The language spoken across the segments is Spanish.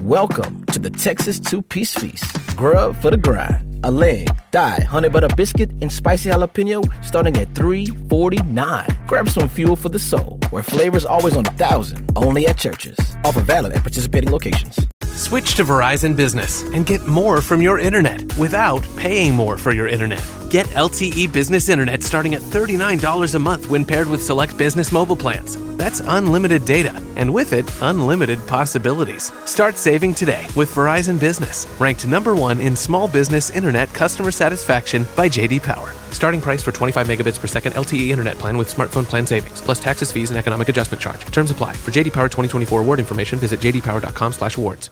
Welcome to the Texas Two-Piece Feast. Grub for the grind. A leg, thigh, honey butter biscuit, and spicy jalapeno starting at $3.49. Grab some fuel for the soul, where flavor's always on 1,000, only at Church's. Offer valid at participating locations. Switch to Verizon Business and get more from your internet without paying more for your internet. Get LTE Business Internet starting at $39 a month when paired with select business mobile plans. That's unlimited data, and with it, unlimited possibilities. Start saving today with Verizon Business, ranked #1 in small business internet customer satisfaction by J.D. Power. Starting price for 25 megabits per second LTE internet plan with smartphone plan savings, plus taxes, fees, and economic adjustment charge. Terms apply. For J.D. Power 2024 award information, visit jdpower.com/awards.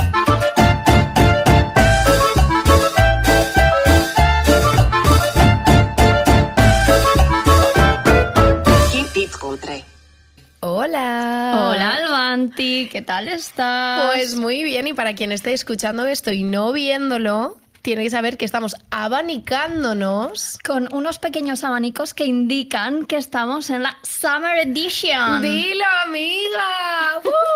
Hola. Hola, Albanti, ¿qué tal estás? Pues muy bien, y para quien esté escuchando esto y no viéndolo, tiene que saber que estamos abanicándonos con unos pequeños abanicos que indican que estamos en la Summer Edition. ¡Dilo, amiga!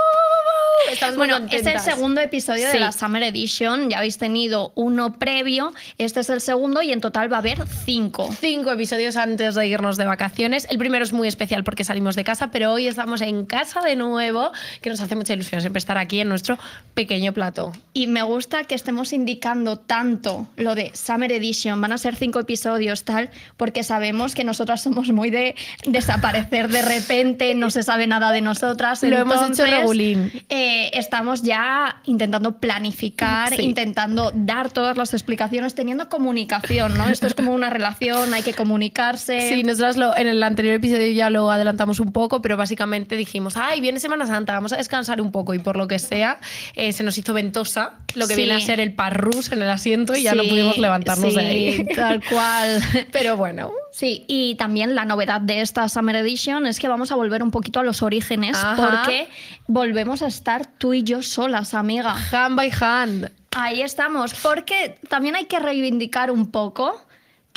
Estamos bueno, muy es el segundo episodio de la Summer Edition. Ya habéis tenido uno previo, este es el segundo y en total va a haber 5. 5 episodios antes de irnos de vacaciones. El primero es muy especial porque salimos de casa, pero hoy estamos en casa de nuevo, que nos hace mucha ilusión siempre estar aquí en nuestro pequeño plató. Y me gusta que estemos indicando tanto lo de Summer Edition, van a ser 5 episodios tal, porque sabemos que nosotras somos muy de desaparecer de repente, no se sabe nada de nosotras. Lo entonces, hemos hecho regulín. Estamos ya intentando planificar, intentando dar todas las explicaciones, teniendo comunicación, ¿no? Esto es como una relación, hay que comunicarse. Sí, nosotros en el anterior episodio ya lo adelantamos un poco, pero básicamente dijimos, ay, viene Semana Santa, vamos a descansar un poco, y por lo que sea, se nos hizo ventosa lo que viene a ser el parrús en el asiento y ya no pudimos levantarnos de ahí. Tal cual. Pero bueno. Sí, y también la novedad de esta Summer Edition es que vamos a volver un poquito a los orígenes. Ajá. Porque volvemos a estar tú y yo solas, amiga. Hand by hand. Ahí estamos, porque también hay que reivindicar un poco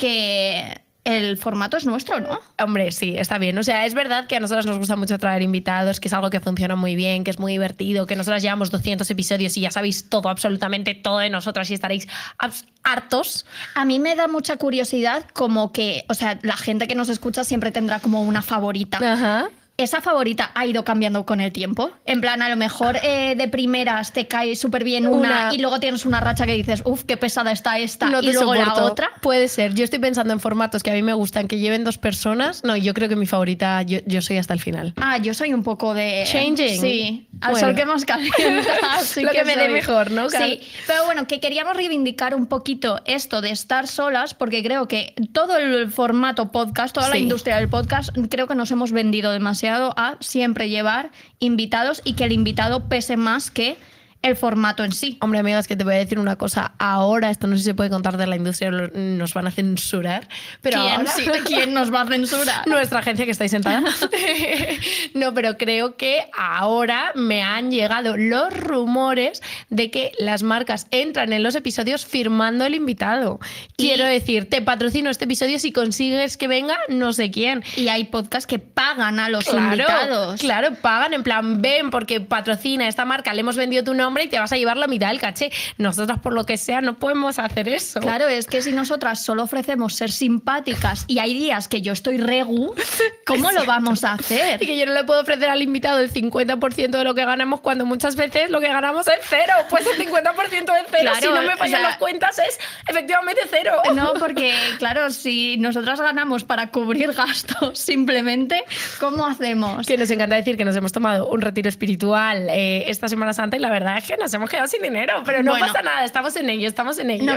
que el formato es nuestro, ¿no? Hombre, sí, está bien. O sea, es verdad que a nosotros nos gusta mucho traer invitados, que es algo que funciona muy bien, que es muy divertido, que nosotras llevamos 200 episodios y ya sabéis todo, absolutamente todo de nosotras y estaréis hartos. A mí me da mucha curiosidad como que, o sea, la gente que nos escucha siempre tendrá como una favorita. Ajá. ¿Esa favorita ha ido cambiando con el tiempo? En plan, a lo mejor de primeras te cae súper bien una y luego tienes una racha que dices, uff, qué pesada está esta, no y luego soporto. La otra. Puede ser. Yo estoy pensando en formatos que a mí me gustan, que lleven 2 personas. No, yo creo que mi favorita, yo soy hasta el final. Ah, yo soy un poco de... Changing. Sí, al sol que más calienta. Sí lo que me dé mejor, ¿no? Sí, pero bueno, que queríamos reivindicar un poquito esto de estar solas, porque creo que todo el formato podcast, toda la industria del podcast, creo que nos hemos vendido demasiado a siempre llevar invitados y que el invitado pese más que el formato en sí. Hombre, amigas, que te voy a decir una cosa. Ahora, esto no sé si se puede contar de la industria, nos van a censurar. Pero ¿Quién nos va a censurar? Nuestra agencia, que estáis sentada. No, pero creo que ahora me han llegado los rumores de que las marcas entran en los episodios firmando el invitado. Quiero decir, te patrocino este episodio si consigues que venga no sé quién. Y hay podcasts que pagan a los invitados. Claro, pagan en plan, ven, porque patrocina esta marca, le hemos vendido tu nombre y te vas a llevar la mitad del caché. Nosotras, por lo que sea, no podemos hacer eso. Claro, es que si nosotras solo ofrecemos ser simpáticas y hay días que yo estoy regu, ¿cómo lo vamos a hacer? Y que yo no le puedo ofrecer al invitado el 50% de lo que ganamos cuando muchas veces lo que ganamos es 0. Pues el 50% es 0. Claro, si no me fallan las cuentas es efectivamente 0. No, porque claro, si nosotras ganamos para cubrir gastos simplemente, ¿cómo hacemos? Que nos encanta decir que nos hemos tomado un retiro espiritual esta Semana Santa y la verdad es que nos hemos quedado sin dinero, pero no pasa nada, estamos en ello. No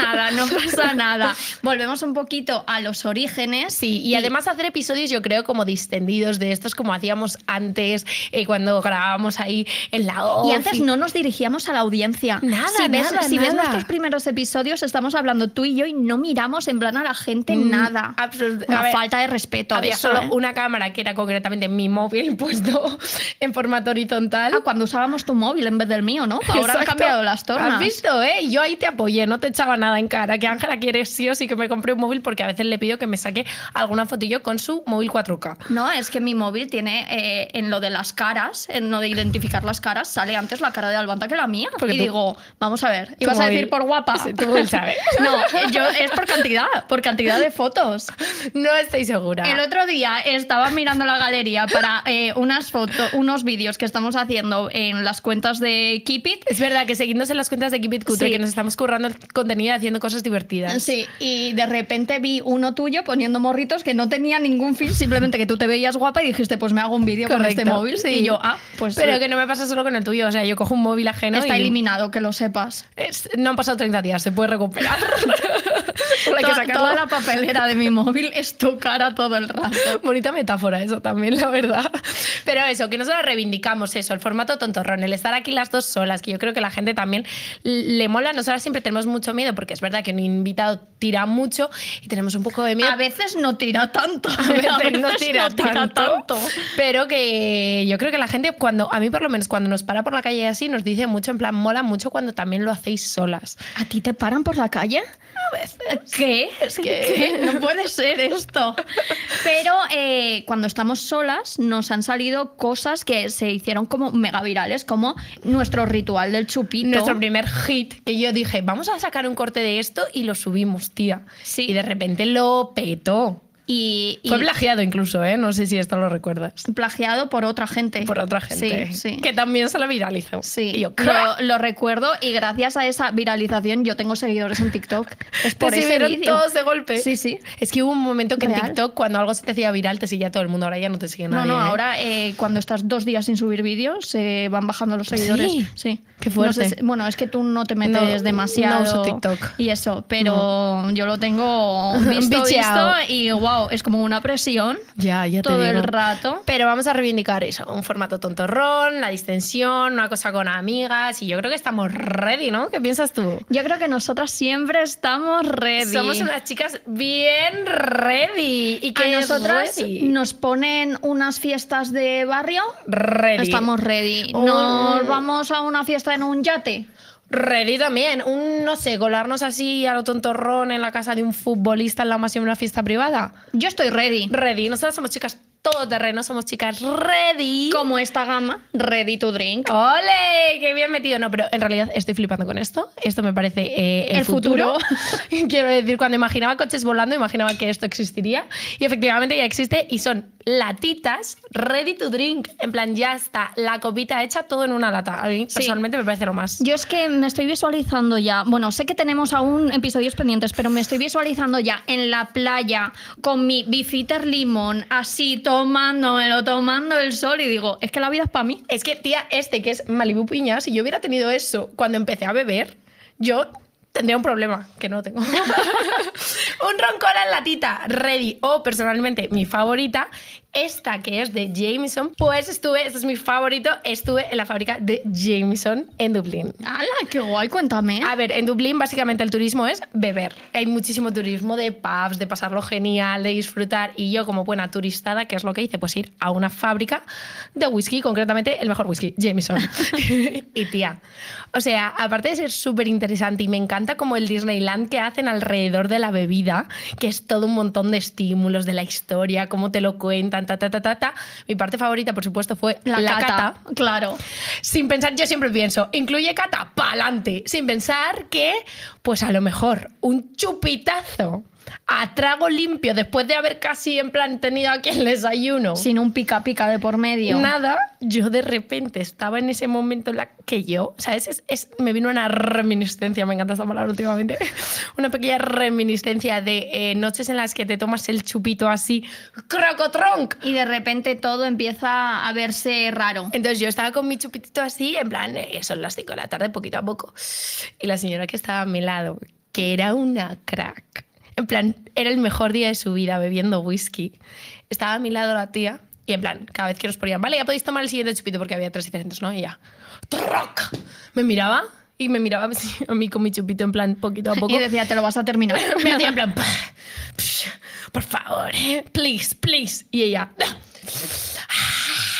pasa nada. Volvemos un poquito a los orígenes. Sí, y además hacer episodios yo creo como distendidos de estos como hacíamos antes cuando grabábamos ahí en la off. Y antes no nos dirigíamos a la audiencia. Si ves nuestros primeros episodios, estamos hablando tú y yo y no miramos en plan a la gente nada. Una falta de respeto. Había solo una cámara que era concretamente mi móvil puesto en formato horizontal. Cuando usábamos tu móvil en vez del mío. mío, ¿no? Ahora han Exacto. cambiado las tornas. ¿Has visto, eh? Yo ahí te apoyé, no te echaba nada en cara. Que Ángela quiere sí o sí que me compre un móvil porque a veces le pido que me saque alguna fotillo con su móvil 4K. No, es que mi móvil tiene en lo de las caras, en lo de identificar las caras, sale antes la cara de Albanta que la mía. Porque y tú- digo, vamos a ver, tu ibas a móvil- decir por guapa. Sí, tu móvil sabe. No, es por cantidad de fotos. No estoy segura. El otro día estaba mirando la galería para unas fotos, unos vídeos que estamos haciendo en las cuentas de Keep It. Es verdad que seguidnos en las cuentas de Keep It Cutre, Sí. que nos estamos currando el contenido y haciendo cosas divertidas. Sí, y de repente vi uno tuyo poniendo morritos que no tenía ningún fin, simplemente que tú te veías guapa y dijiste, pues me hago un vídeo con Correcto, este móvil. sí. Y yo, pues Pero que no me pasa solo con el tuyo, o sea, yo cojo un móvil ajeno está y eliminado, que lo sepas. no han pasado 30 días, se puede recuperar. Solo hay que sacarlo. Toda la papelera de mi móvil es tu cara todo el rato. Bonita metáfora eso también, la verdad. Pero eso, que nosotros reivindicamos eso, el formato tontorrón, el estar aquí las dos solas, que yo creo que la gente también le mola. Nosotras siempre tenemos mucho miedo, porque es verdad que un invitado tira mucho y tenemos un poco de miedo. A veces no tira tanto. A veces no tira tanto, pero que yo creo que la gente, cuando a mí por lo menos cuando nos para por la calle así, nos dice mucho, en plan, mola mucho cuando también lo hacéis solas. ¿A ti te paran por la calle? A veces. ¿Qué? Es que- ¿Qué? No puede ser esto. Pero cuando estamos solas nos han salido cosas que se hicieron como mega virales, como nuestro ritual del chupito. Nuestro primer hit, que yo dije, vamos a sacar un corte de esto y lo subimos, tía. Sí. Y de repente lo petó. y Fue plagiado incluso, ¿eh? No sé si esto lo recuerdas. plagiado por otra gente. Por otra gente. Sí, sí. Que también se lo viralizó. Sí, Y yo, lo recuerdo y gracias a esa viralización yo tengo seguidores en TikTok. Es por te ese siguieron vídeo. todos de golpe. Sí, sí. Es que hubo un momento que en Real. TikTok, cuando algo se te hacía viral, te seguía todo el mundo. Ahora ya no te sigue No, nadie. no, ¿eh? ahora cuando estás 2 días sin subir vídeos se van bajando los seguidores. Sí. Sí. Qué fuerte. No sé bueno, es que tú no te metes No, demasiado. no uso TikTok. Y eso, pero yo lo tengo visto Bicheado. y wow, es como una presión Ya te todo el digo. rato. Pero vamos a reivindicar eso, un formato tontorrón, la distensión, una cosa con amigas, y yo creo que estamos ready, ¿no? ¿Qué piensas tú? Yo creo que nosotras siempre estamos ready. Somos unas chicas bien ready. Y A que nosotras ready. nos ponen unas fiestas de barrio. Ready. Estamos ready. Oh. Nos vamos a una fiesta en un yate. Ready también. No sé, colarnos así a lo tontorrón en la casa de un futbolista en la más de una fiesta privada. Yo estoy ready. Ready. Nosotras somos chicas todoterreno, somos chicas ready. Como esta gama, ready to drink. ¡Ole! ¡Qué bien metido! No, pero en realidad estoy flipando con esto. Esto me parece el futuro. Quiero decir, cuando imaginaba coches volando, imaginaba que esto existiría. Y efectivamente ya existe y son latitas ready to drink. En plan, ya está la copita hecha todo en una lata. A mí Sí. personalmente me parece lo más. Yo es que me estoy visualizando ya, bueno, sé que tenemos aún episodios pendientes, pero me estoy visualizando ya en la playa con mi Bifitter limón, así tomándomelo, tomando el sol y digo, es que la vida es para mí. Es que, tía, que es Malibu Piña, si yo hubiera tenido eso cuando empecé a beber, yo tendría un problema, que no tengo. Un roncón en latita, ready. O, personalmente, mi favorita, esta que es de Jameson, pues este es mi favorito, estuve en la fábrica de Jameson en Dublín. ¡Hala, qué guay! Cuéntame. A ver, en Dublín básicamente el turismo es beber. Hay muchísimo turismo de pubs, de pasarlo genial, de disfrutar. Y yo, como buena turistada, ¿qué es lo que hice? Pues ir a una fábrica de whisky, concretamente el mejor whisky, Jameson. Y tía, o sea, aparte de ser súper interesante y me encanta como el Disneyland que hacen alrededor de la bebida, que es todo un montón de estímulos de la historia, cómo te lo cuentan, Mi parte favorita, por supuesto, fue la cata. Claro. Sin pensar, yo siempre pienso, incluye cata, pa'lante. Sin pensar que, pues a lo mejor, un chupitazo a trago limpio después de haber casi en plan tenido aquí el desayuno. Sin un pica pica de por medio. Nada, yo de repente estaba en ese momento en la que yo, ¿sabes? Me vino una reminiscencia, me encanta esta palabra últimamente, una pequeña reminiscencia de noches en las que te tomas el chupito así, crocotronc. Y de repente todo empieza a verse raro. Entonces yo estaba con mi chupitito así, en plan, son las 5 de la tarde, poquito a poco. Y la señora que estaba a mi lado, que era una crack, en plan, era el mejor día de su vida bebiendo whisky. Estaba a mi lado la tía y en plan, cada vez que nos ponían, vale, ya podéis tomar el siguiente chupito porque había 3 diferentes, ¿no? Y ella, ¡troc! Me miraba y me miraba a mí con mi chupito en plan, poquito a poco. Y decía, te lo vas a terminar. Me hacía en plan, por favor, please, please. Y ella,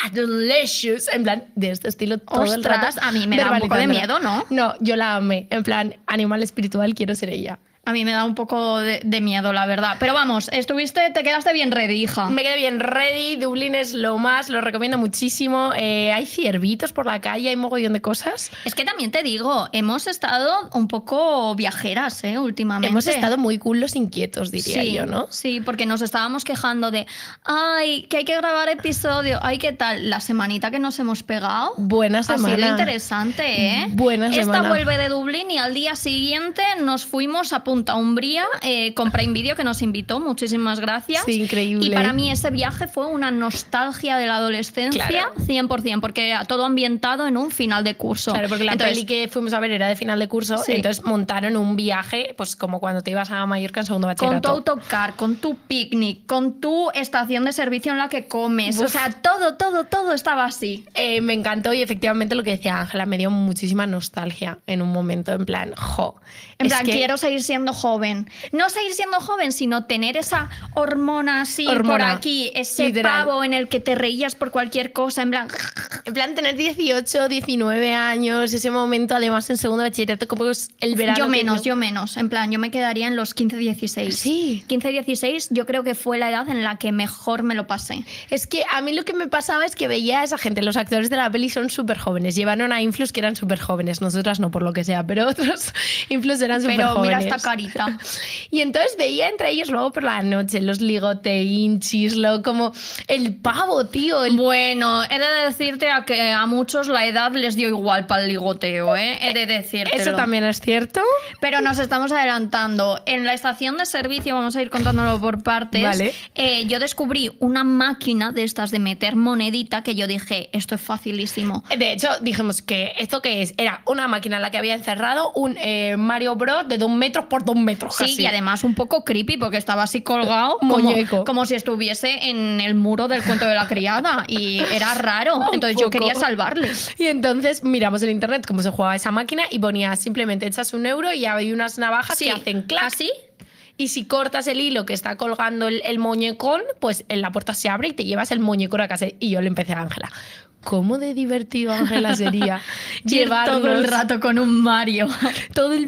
delicious, en plan, de este estilo todo el rato. Ostras, a mí me da un poco de miedo, ¿no? No, yo la amé, en plan, animal espiritual, quiero ser ella. A mí me da un poco de miedo, la verdad. Pero vamos, te quedaste bien ready, hija. Me quedé bien ready, Dublín es lo más, lo recomiendo muchísimo. Hay ciervitos por la calle, hay mogollón de cosas. Es que también te digo, hemos estado un poco viajeras, últimamente. Hemos estado muy cool los inquietos, diría Sí, yo, ¿no? sí, porque nos estábamos quejando de, ay, que hay que grabar episodio, ay, ¿qué tal? La semanita que nos hemos pegado. Buena Ha semana. sido interesante, ¿eh? Buena Esta semana. vuelve de Dublín y al día siguiente nos fuimos a Punta Umbría con Prime Video, que nos invitó. Muchísimas gracias. Sí, increíble. Y para mí ese viaje fue una nostalgia de la adolescencia, Claro. 100%, porque era todo ambientado en un final de curso. Claro, porque la Entonces, peli que fuimos a ver era de final de curso, Sí. entonces montaron un viaje, pues como cuando te ibas a Mallorca en segundo con tu bachillerato. autocar, con tu picnic, con tu estación de servicio en la que comes. O Uf. sea, todo estaba así. Me encantó y efectivamente lo que decía Ángela, me dio muchísima nostalgia en un momento, en plan, jo. En es plan, que- quiero seguir siendo joven. No seguir siendo joven, sino tener esa hormona así por Hormona, aquí, ese literal. pavo en el que te reías por cualquier cosa, en plan... En plan, tener 18, 19 años, ese momento además en segundo bachillerato, como es el verano. Yo que menos. En plan, yo me quedaría en los 15, 16. Sí. 15, 16 yo creo que fue la edad en la que mejor me lo pasé. Es que a mí lo que me pasaba es que veía a esa gente, los actores de la peli son súper jóvenes, llevaron a influs que eran súper jóvenes, nosotras no por lo que sea, pero otros influs eran súper Pero jóvenes. mira esta carita. Y entonces veía entre ellos luego por la noche los ligoteinchis, como el pavo, tío. Bueno, he de decirte que a muchos la edad les dio igual para el ligoteo, ¿eh? He de decirte. Eso también es cierto. Pero nos estamos adelantando. En la estación de servicio, vamos a ir contándolo por partes. Vale. Yo descubrí una máquina de estas de meter monedita que yo dije, esto es facilísimo. De hecho, dijimos que esto que es, era una máquina en la que había encerrado un Mario Bros de 2 metros por 2 metros. Sí, casi. y además un poco creepy porque estaba así colgado Muñeco. como si estuviese en el muro del cuento de la criada y era raro. Un Entonces yo poco. quería salvarle. Y entonces miramos en internet cómo se jugaba esa máquina y ponía simplemente echas €1 y hay unas navajas Sí, que hacen clac. ¿así? Y si cortas el hilo que está colgando el muñecón, pues en la puerta se abre y te llevas el muñecón a casa. Y yo le empecé a Ángela. ¿Cómo de divertido, Ángela, sería Llevar todo el llevarnos rato con un Mario. todo el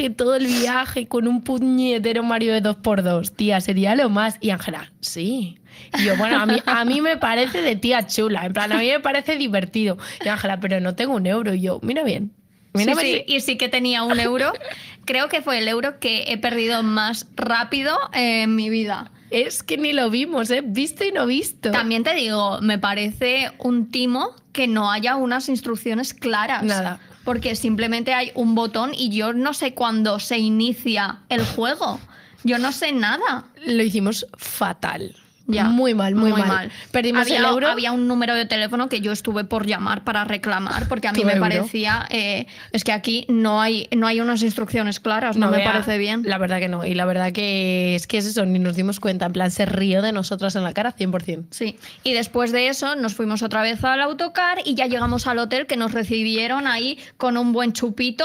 viaje con un puñetero Mario de 2x2? Tía, sería lo más. Y Ángela, sí. Y yo, bueno, a mí me parece de tía chula. En plan, a mí me parece divertido. Y Ángela, pero no tengo €1. Y yo, mira bien. Mira Sí, bien. sí, y sí que tenía €1. Creo que fue el euro que he perdido más rápido en mi vida. Es que ni lo vimos, ¿eh? Visto y no visto. También te digo, me parece un timo que no haya unas instrucciones claras. Nada. Porque simplemente hay un botón y yo no sé cuándo se inicia el juego. Yo no sé nada. Lo hicimos fatal. Ya, Muy mal, muy mal. Perdimos había, el euro. Había un número de teléfono que yo estuve por llamar para reclamar, porque a mí Tu me euro. parecía, es que aquí no hay unas instrucciones claras, no me vea, parece bien. La verdad que no. Y la verdad que es eso, ni nos dimos cuenta. En plan, se rió de nosotras en la cara 100%. Sí, y después de eso nos fuimos otra vez al autocar y ya llegamos al hotel, que nos recibieron ahí con un buen chupito.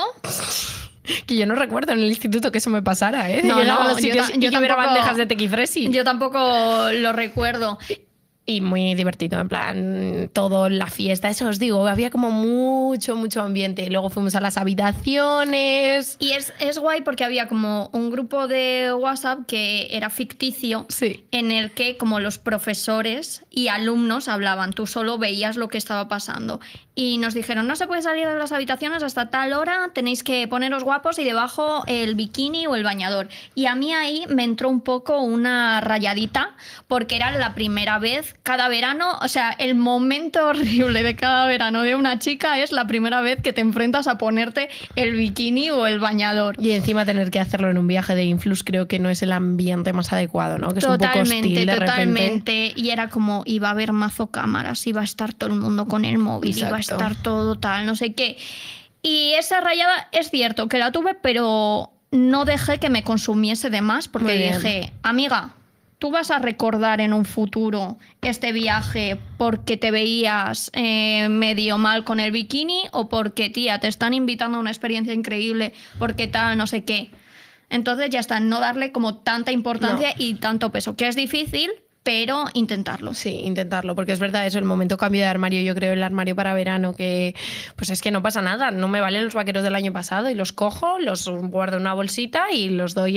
Que yo no recuerdo en el instituto que eso me pasara, ¿eh? No, Llegaba a los yo sitios ta- y yo que hubiera tampoco- bandejas de tequifresi. Yo tampoco lo recuerdo. Y muy divertido, en plan, todo la fiesta. Eso os digo, había como mucho ambiente. Y luego fuimos a las habitaciones. Y es guay porque había como un grupo de WhatsApp que era ficticio, Sí. en el que como los profesores y alumnos hablaban, tú solo veías lo que estaba pasando. Y nos dijeron, no se puede salir de las habitaciones hasta tal hora, tenéis que poneros guapos y debajo el bikini o el bañador. Y a mí ahí me entró un poco una rayadita, porque era la primera vez, cada verano, o sea, el momento horrible de cada verano de una chica es la primera vez que te enfrentas a ponerte el bikini o el bañador. Y encima tener que hacerlo en un viaje de influx creo que no es el ambiente más adecuado, ¿no? Que es un poco hostil de repente. Totalmente. Y era como, iba a haber mazo cámaras, iba a estar todo el mundo con el móvil, iba a Exacto. estar todo tal, no sé qué. Y esa rayada es cierto que la tuve, pero no dejé que me consumiese de más, porque Muy bien. dije, amiga, tú vas a recordar en un futuro este viaje porque te veías medio mal con el bikini o porque, tía, te están invitando a una experiencia increíble porque tal, no sé qué. Entonces ya está, no darle como tanta importancia y tanto peso, que es difícil, pero intentarlo. Sí, intentarlo, porque es verdad eso, el momento cambio de armario, yo creo, el armario para verano, que pues es que no pasa nada, no me valen los vaqueros del año pasado y los cojo, los guardo en una bolsita y los doy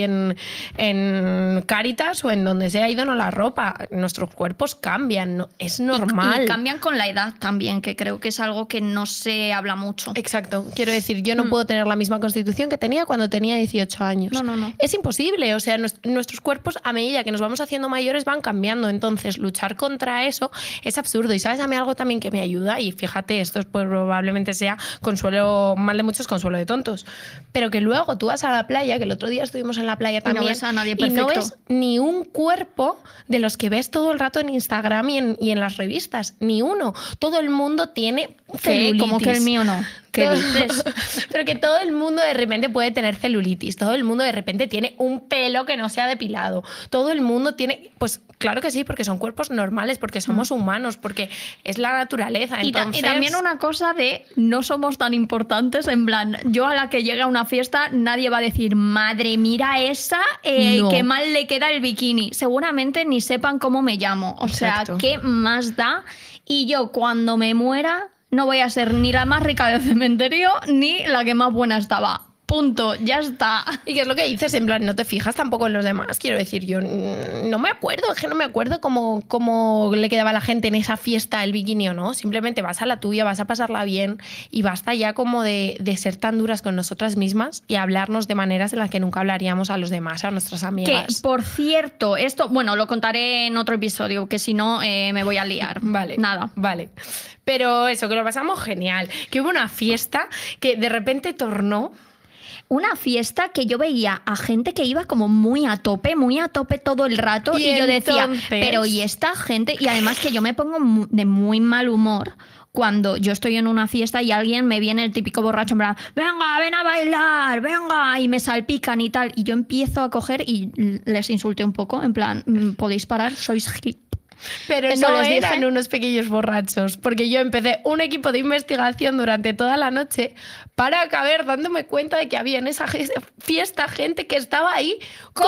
en Cáritas o en donde sea, y dono la ropa. Nuestros cuerpos cambian, es normal. Y cambian con la edad también, que creo que es algo que no se habla mucho. Exacto, quiero decir, yo no puedo tener la misma constitución que tenía cuando tenía 18 años. No. Es imposible, o sea, nuestros cuerpos a medida que nos vamos haciendo mayores van cambiando, entonces luchar contra eso es absurdo. Y sabes, a mí algo también que me ayuda, y fíjate, esto probablemente sea consuelo, mal de muchos, consuelo de tontos, pero que luego tú vas a la playa, que el otro día estuvimos en la playa también, no ves a nadie y no perfecto. ves ni un cuerpo de los que ves todo el rato en Instagram y en las revistas, ni uno. Todo el mundo tiene celulitis. Como que el mío no. ¿Qué dices? Pero que todo el mundo de repente puede tener celulitis, todo el mundo de repente tiene un pelo que no se ha depilado, todo el mundo tiene, pues claro que sí, porque son cuerpos normales, porque somos humanos, porque es la naturaleza. Entonces... Y también una cosa de no somos tan importantes, en plan, yo a la que llegue a una fiesta nadie va a decir, madre, mira esa, No. qué mal le queda el bikini. Seguramente ni sepan cómo me llamo. O Exacto. sea, ¿qué más da? Y yo cuando me muera no voy a ser ni la más rica del cementerio ni la que más buena estaba. Punto, ya está. Y que es lo que dices, en plan, no te fijas tampoco en los demás. Quiero decir, yo no me acuerdo, es que no me acuerdo cómo le quedaba a la gente en esa fiesta el bikini o no. Simplemente vas a la tuya, vas a pasarla bien y basta ya como de ser tan duras con nosotras mismas y hablarnos de maneras en las que nunca hablaríamos a los demás, a nuestras Que, amigas. por cierto, esto, bueno, lo contaré en otro episodio, que si no me voy a liar. Vale, Nada. Vale. Pero eso, que lo pasamos genial. Que hubo una fiesta que de repente tornó. Una fiesta que yo veía a gente que iba como muy a tope todo el rato, Y y yo decía, entonces... pero ¿y esta gente? Y además que yo me pongo de muy mal humor cuando yo estoy en una fiesta y alguien me viene el típico borracho en plan, venga, ven a bailar, venga, y me salpican y tal, y yo empiezo a coger y les insulté un poco, en plan, podéis parar, sois gil. Pero Eso no les dije. eran unos pequeños borrachos, porque yo empecé un equipo de investigación durante toda la noche para acabar dándome cuenta de que había en esa fiesta gente que estaba ahí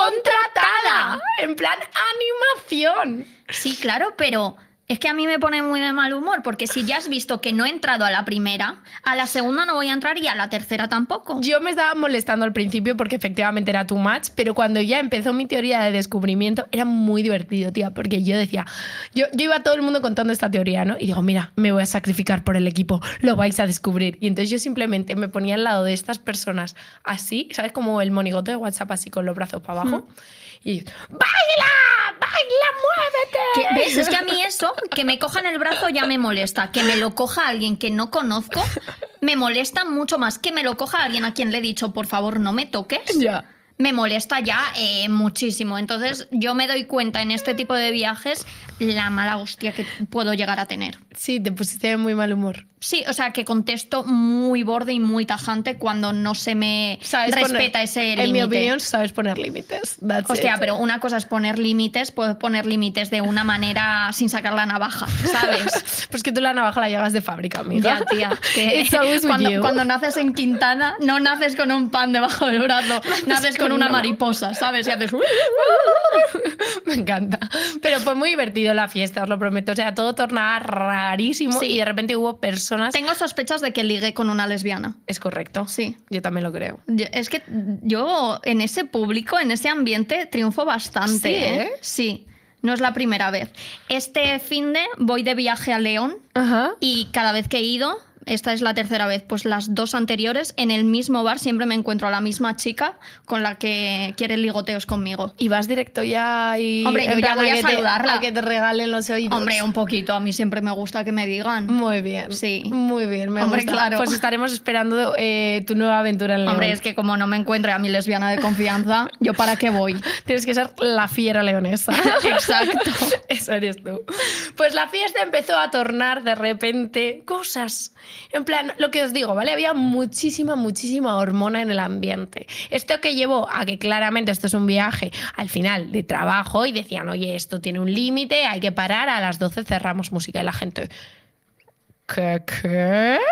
contratada, en plan animación. Sí, claro, pero es que a mí me pone muy de mal humor, porque si ya has visto que no he entrado a la primera, a la segunda no voy a entrar y a la tercera tampoco. Yo me estaba molestando al principio porque efectivamente era too much, pero cuando ya empezó mi teoría de descubrimiento era muy divertido, tía, porque yo decía, yo iba a todo el mundo contando esta teoría, ¿no? Y digo, mira, me voy a sacrificar por el equipo, lo vais a descubrir. Y entonces yo simplemente me ponía al lado de estas personas así, ¿sabes? Como el monigote de WhatsApp así con los brazos para abajo. Y ¡baila! ¡Baila, muévete! ¿Ves? Es que a mí eso, que me cojan el brazo ya me molesta. Que me lo coja alguien que no conozco, me molesta mucho más. Que me lo coja alguien a quien le he dicho, por favor, no me toques. Ya. Me molesta ya muchísimo. Entonces yo me doy cuenta en este tipo de viajes la mala hostia que puedo llegar a tener. Sí, te pusiste de muy mal humor. Sí, o sea, que contesto muy borde y muy tajante cuando no se me respeta ese límite. En mi opinión, sabes poner límites. That's Hostia, it. pero una cosa es poner límites, puedes poner límites de una manera sin sacar la navaja, ¿sabes? Pues que tú la navaja la llevas de fábrica, amiga. Ya, tía. Que It's always with you. cuando naces en Quintana, no naces con un pan debajo del brazo, naces con una mariposa, ¿sabes? Y haces... Me encanta. Pero fue muy divertido la fiesta, os lo prometo. O sea, todo tornaba rarísimo Sí. y de repente hubo personas... Tengo sospechas de que ligué con una lesbiana. Es correcto. Sí. Yo también lo creo. Es que yo en ese público, en ese ambiente, triunfo bastante. Sí, ¿eh? Sí. No es la primera vez. Este finde voy de viaje a León Ajá. y cada vez que he ido, esta es la tercera vez, pues las dos anteriores, en el mismo bar siempre me encuentro a la misma chica con la que quiere ligoteos conmigo. Y vas directo ya y... Hombre, yo en ya plan voy a que saludarla. a que te regalen los oídos. Hombre, un poquito, a mí siempre me gusta que me digan. Muy bien. Sí. Muy bien, me Hombre, gusta. claro. Pues estaremos esperando tu nueva aventura en León. Hombre, es que como no me encuentre a mi lesbiana de confianza, ¿yo para qué voy? Tienes que ser la fiera leonesa. Exacto. Eso eres tú. Pues la fiesta empezó a tornar de repente cosas. En plan, lo que os digo, ¿vale? Había muchísima hormona en el ambiente. Esto que llevó a que claramente esto es un viaje al final de trabajo y decían, oye, esto tiene un límite, hay que parar, a las 12 cerramos música. Y la gente, ¿qué?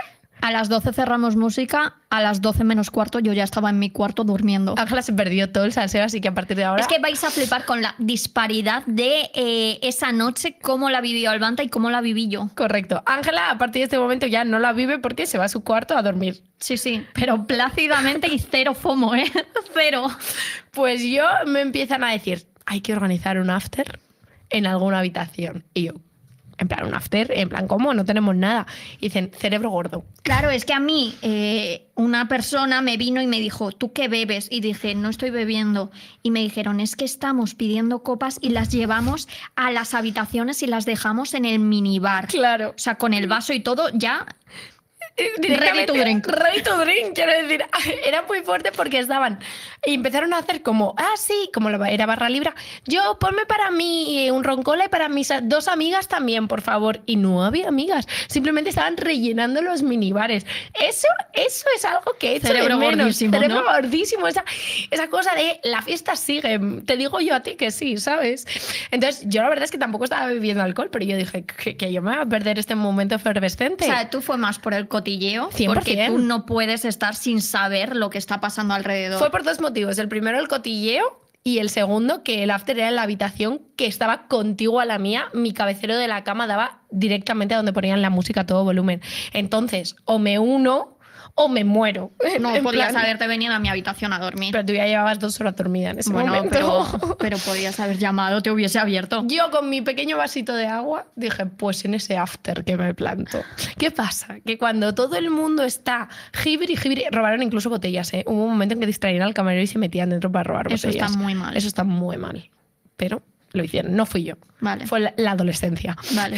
A las 12 cerramos música, a las 12 menos cuarto yo ya estaba en mi cuarto durmiendo. Ángela se perdió todo el salseo, así que a partir de ahora... Es que vais a flipar con la disparidad de esa noche, cómo la vivió Albanta y cómo la viví yo. Correcto. Ángela, a partir de este momento ya no la vive porque se va a su cuarto a dormir. Sí, sí, pero plácidamente y cero FOMO, ¿eh? Cero. Pues yo me empiezan a decir, hay que organizar un after en alguna habitación. Y yo, en plan, un after, en plan, ¿cómo? No tenemos nada. Y dicen, cerebro gordo. Claro, es que a mí una persona me vino y me dijo, ¿tú qué bebes? Y dije, no estoy bebiendo. Y me dijeron, es que estamos pidiendo copas y las llevamos a las habitaciones y las dejamos en el minibar. Claro. O sea, con el vaso y todo, ya... Directamente, Ready to drink. Ready to drink, quiero decir. Era muy fuerte porque estaban... Y empezaron a hacer como, sí, como era barra libre. Yo, ponme para mí un roncola y para mis 2 amigas también, por favor. Y no había amigas. Simplemente estaban rellenando los minibares. Eso es algo que he hecho Cerebro de menos. gordísimo, Cerebro ¿no? gordísimo. Esa cosa de la fiesta sigue. Te digo yo a ti que sí, ¿sabes? Entonces, yo la verdad es que tampoco estaba bebiendo alcohol, pero yo dije que yo me voy a perder este momento efervescente. O sea, tú fue más por el cotilleo, 100%. porque tú no puedes estar sin saber lo que está pasando alrededor. Fue por 2 motivos. El primero, el cotilleo, y el segundo, que el after era en la habitación que estaba contigua a la mía. Mi cabecero de la cama daba directamente a donde ponían la música a todo volumen. Entonces, o me uno o me muero. No En podías plan, haberte venido a mi habitación a dormir. Pero tú ya llevabas 2 horas dormida en ese Bueno, momento. pero podías haber llamado, te hubiese abierto. Yo con mi pequeño vasito de agua dije, pues en ese after que me planto. ¿Qué pasa? Que cuando todo el mundo está jibiri, robaron incluso botellas, ¿eh? Hubo un momento en que distraían al camarero y se metían dentro para robar Eso botellas. está muy mal. Eso está muy mal. Pero lo hicieron, no fui yo. Vale. Fue la adolescencia. Vale.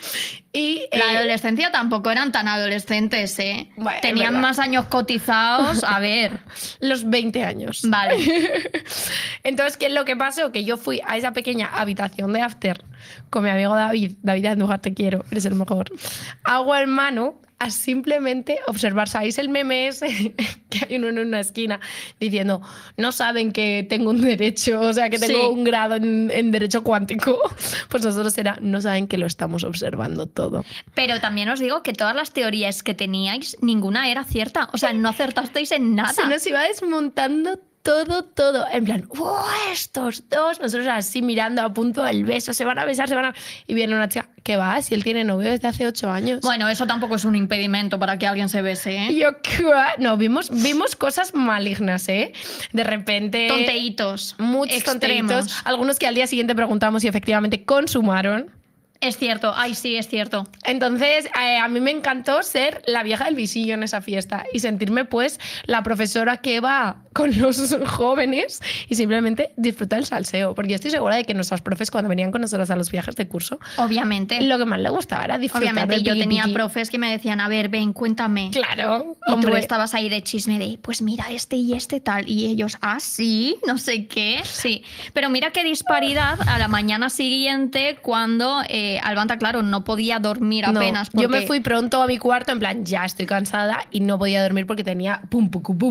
Y La adolescencia tampoco eran tan adolescentes, ¿eh? Bueno, es Tenían verdad. más años cotizados. A ver. los 20 años. Vale. Entonces, ¿qué es lo que pasó? Que yo fui a esa pequeña habitación de after con mi amigo David. David Andújar, te quiero, eres el mejor. Agua en mano, a simplemente observar. ¿Sabéis el meme ese? Que hay uno en una esquina diciendo, no saben que tengo un derecho, o sea, que tengo Sí. un grado en derecho cuántico. Pues nosotros no saben que lo estamos observando todo. Pero también os digo que todas las teorías que teníais, ninguna era cierta. O sea, no acertasteis en nada. Se nos iba desmontando todo. En plan, estos 2, nosotros así mirando a punto del beso, se van a besar, Y viene una chica, ¿qué va? Si él tiene novio desde hace 8 años. Bueno, eso tampoco es un impedimento para que alguien se bese, ¿eh? Y yo, ¿qué va? No, vimos cosas malignas, ¿eh? De repente... Tonteitos. Muchos extremos. tonteitos. Algunos que al día siguiente preguntamos si efectivamente consumaron. Es cierto, ay, sí, es cierto. Entonces, a mí me encantó ser la vieja del visillo en esa fiesta y sentirme, pues, la profesora que va con los jóvenes y simplemente disfrutar el salseo. Porque yo estoy segura de que nuestras profes, cuando venían con nosotros a los viajes de curso, Obviamente. lo que más les gustaba era disfrutar Obviamente, del yo piqui tenía piqui. profes que me decían, a ver, ven, cuéntame. Claro, Y tú hombre. estabas ahí de chisme de, pues mira, este y este tal. Y ellos, sí, no sé qué. Sí. Pero mira qué disparidad a la mañana siguiente cuando Albanta, claro, no podía dormir No, apenas. yo me porque- fui pronto a mi cuarto, en plan, ya estoy cansada y no podía dormir porque tenía pum,